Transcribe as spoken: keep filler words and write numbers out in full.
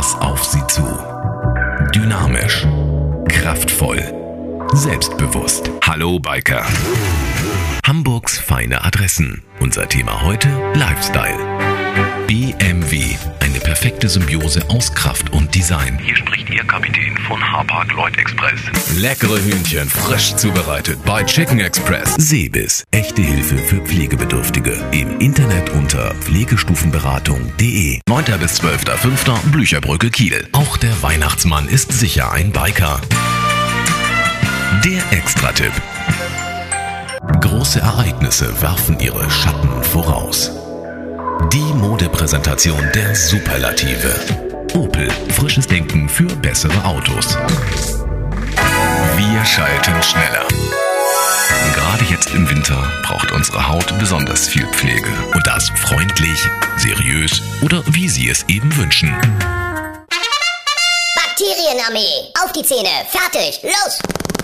etwas auf Sie zu. Dynamisch, kraftvoll, selbstbewusst. Hallo Biker. Hamburgs feine Adressen. Unser Thema heute: Lifestyle. B M W, eine perfekte Symbiose aus Kraft und Design. Hier spricht Ihr Kapitän von Hapag Lloyd Express. Leckere Hühnchen, frisch zubereitet bei Chicken Express. Seebis, echte Hilfe für Pflegebedürftige. Im Internet unter pflegestufenberatung punkt de. neunter bis zwölfter fünfter Blücherbrücke, Kiel. Auch der Weihnachtsmann ist sicher ein Biker. Der Extratipp. Große Ereignisse werfen ihre Schatten voraus. Die Modepräsentation der Superlative. Opel, frisches Denken für bessere Autos. Wir schalten schneller. Gerade jetzt im Winter braucht unsere Haut besonders viel Pflege. Und das freundlich, seriös oder wie Sie es eben wünschen. Bakterienarmee, auf die Zähne, fertig, los!